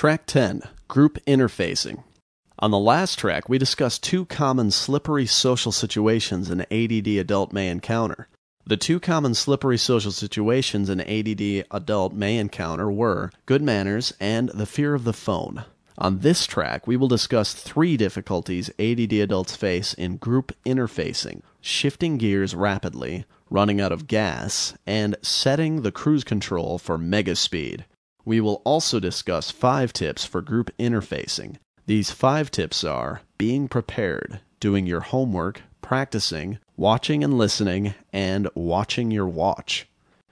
Track 10, Group Interfacing. On the last track, we discussed two common slippery social situations an ADD adult may encounter. The two common slippery social situations an ADD adult may encounter were good manners and the fear of the phone. On this track, we will discuss three difficulties ADD adults face in group interfacing: shifting gears rapidly, running out of gas, and setting the cruise control for mega speed. We will also discuss 5 tips for group interfacing. These 5 tips are being prepared, doing your homework, practicing, watching and listening, and watching your watch.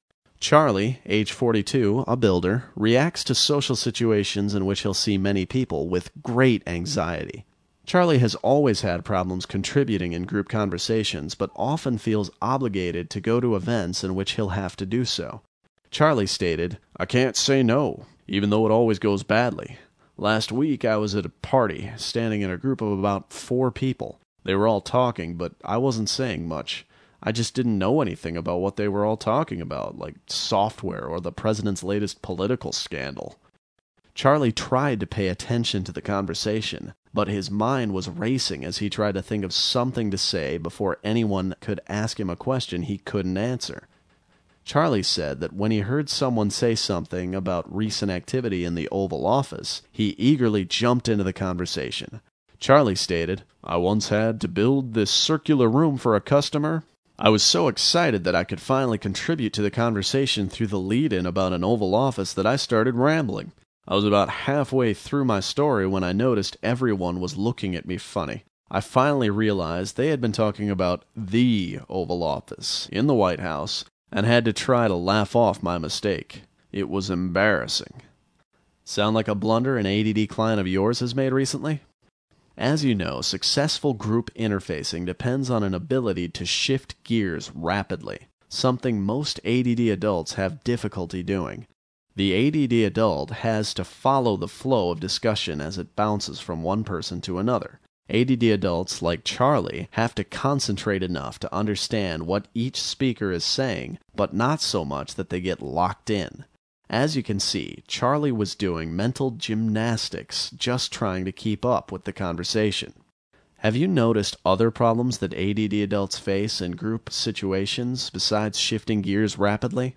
Charlie, age 42, a builder, reacts to social situations in which he'll see many people with great anxiety. Charlie has always had problems contributing in group conversations, but often feels obligated to go to events in which he'll have to do so. Charlie stated, "I can't say no, even though it always goes badly. Last week I was at a party, standing in a group of about 4 people. They were all talking, but I wasn't saying much. I just didn't know anything about what they were all talking about, like software or the president's latest political scandal." Charlie tried to pay attention to the conversation, but his mind was racing as he tried to think of something to say before anyone could ask him a question he couldn't answer. Charlie said that when he heard someone say something about recent activity in the Oval Office, he eagerly jumped into the conversation. Charlie stated, "I once had to build this circular room for a customer. I was so excited that I could finally contribute to the conversation through the lead-in about an Oval Office that I started rambling. I was about halfway through my story when I noticed everyone was looking at me funny. I finally realized they had been talking about the Oval Office in the White House, and had to try to laugh off my mistake. It was embarrassing." Sound like a blunder an ADD client of yours has made recently? As you know, successful group interfacing depends on an ability to shift gears rapidly, something most ADD adults have difficulty doing. The ADD adult has to follow the flow of discussion as it bounces from one person to another. ADD adults, like Charlie, have to concentrate enough to understand what each speaker is saying, but not so much that they get locked in. As you can see, Charlie was doing mental gymnastics just trying to keep up with the conversation. Have you noticed other problems that ADD adults face in group situations besides shifting gears rapidly?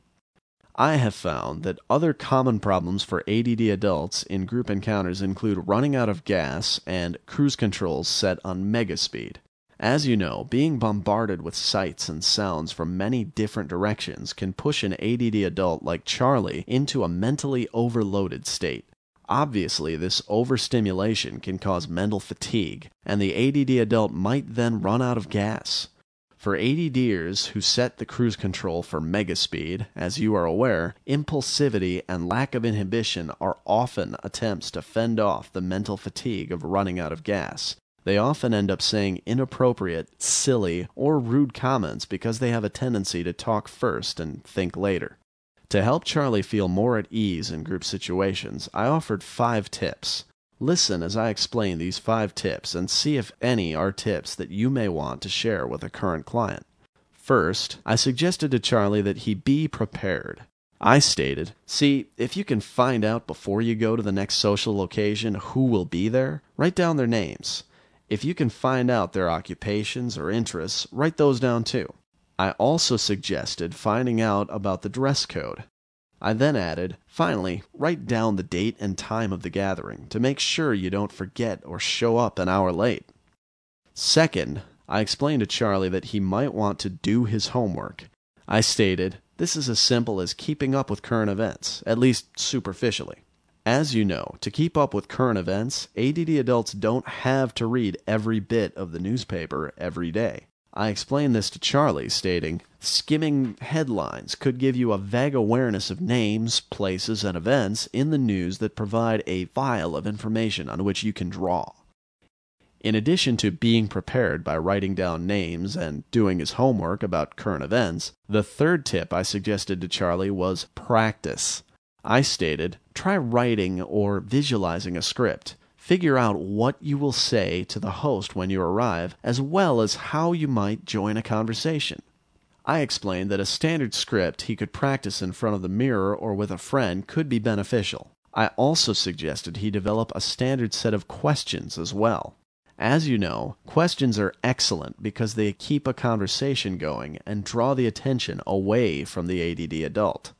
I have found that other common problems for ADD adults in group encounters include running out of gas and cruise controls set on mega speed. As you know, being bombarded with sights and sounds from many different directions can push an ADD adult like Charlie into a mentally overloaded state. Obviously, this overstimulation can cause mental fatigue, and the ADD adult might then run out of gas. For ADDers who set the cruise control for mega speed, as you are aware, impulsivity and lack of inhibition are often attempts to fend off the mental fatigue of running out of gas. They often end up saying inappropriate, silly, or rude comments because they have a tendency to talk first and think later. To help Charlie feel more at ease in group situations, I offered 5 tips. Listen as I explain these 5 tips and see if any are tips that you may want to share with a current client. First, I suggested to Charlie that he be prepared. I stated, "See, if you can find out before you go to the next social occasion who will be there, write down their names. If you can find out their occupations or interests, write those down too." I also suggested finding out about the dress code. I then added, "Finally, write down the date and time of the gathering to make sure you don't forget or show up an hour late." Second, I explained to Charlie that he might want to do his homework. I stated, "This is as simple as keeping up with current events, at least superficially. As you know, to keep up with current events, ADD adults don't have to read every bit of the newspaper every day." I explained this to Charlie, stating, "Skimming headlines could give you a vague awareness of names, places, and events in the news that provide a file of information on which you can draw." In addition to being prepared by writing down names and doing his homework about current events, the third tip I suggested to Charlie was practice. I stated, "Try writing or visualizing a script. Figure out what you will say to the host when you arrive, as well as how you might join a conversation." I explained that a standard script he could practice in front of the mirror or with a friend could be beneficial. I also suggested he develop a standard set of questions as well. As you know, questions are excellent because they keep a conversation going and draw the attention away from the ADD adult.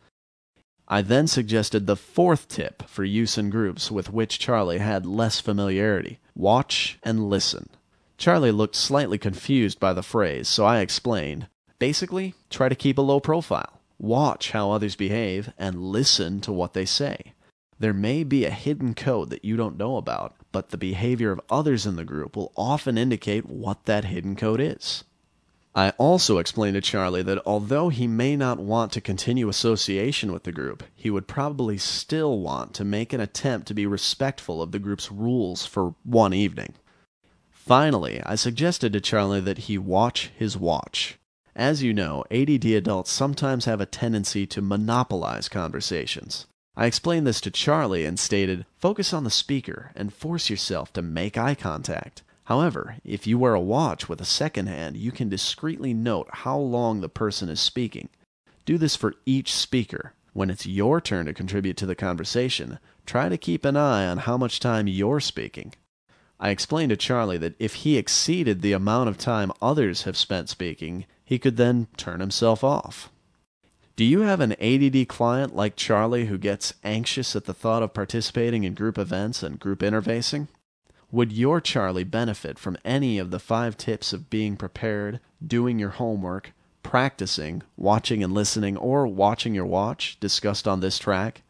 I then suggested the fourth tip for use in groups with which Charlie had less familiarity: watch and listen. Charlie looked slightly confused by the phrase, so I explained. Basically, try to keep a low profile. Watch how others behave and listen to what they say. There may be a hidden code that you don't know about, but the behavior of others in the group will often indicate what that hidden code is. I also explained to Charlie that although he may not want to continue association with the group, he would probably still want to make an attempt to be respectful of the group's rules for one evening. Finally, I suggested to Charlie that he watch his watch. As you know, ADD adults sometimes have a tendency to monopolize conversations. I explained this to Charlie and stated, focus on the speaker and force yourself to make eye contact. However, if you wear a watch with a second hand, you can discreetly note how long the person is speaking. Do this for each speaker. When it's your turn to contribute to the conversation, try to keep an eye on how much time you're speaking. I explained to Charlie that if he exceeded the amount of time others have spent speaking, he could then turn himself off. Do you have an ADD client like Charlie who gets anxious at the thought of participating in group events and group interfacing? Would your Charlie benefit from any of the 5 tips of being prepared, doing your homework, practicing, watching and listening, or watching your watch discussed on this track?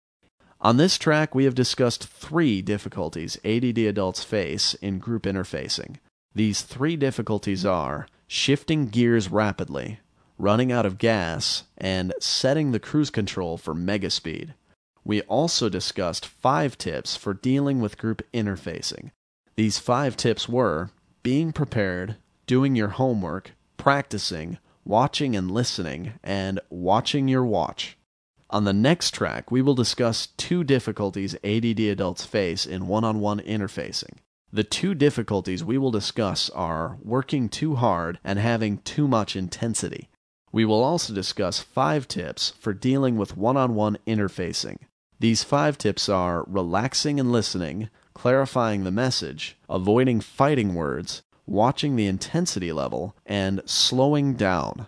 On this track, we have discussed 3 difficulties ADD adults face in group interfacing. These 3 difficulties are shifting gears rapidly, running out of gas, and setting the cruise control for mega speed. We also discussed 5 tips for dealing with group interfacing. These 5 tips were being prepared, doing your homework, practicing, watching and listening, and watching your watch. On the next track, we will discuss 2 difficulties ADD adults face in one-on-one interfacing. The 2 difficulties we will discuss are working too hard and having too much intensity. We will also discuss 5 tips for dealing with one-on-one interfacing. These 5 tips are relaxing and listening, clarifying the message, avoiding fighting words, watching the intensity level, and slowing down.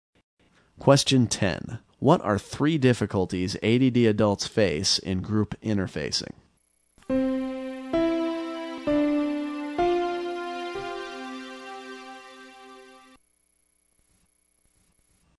Question 10. What are 3 difficulties ADD adults face in group interfacing?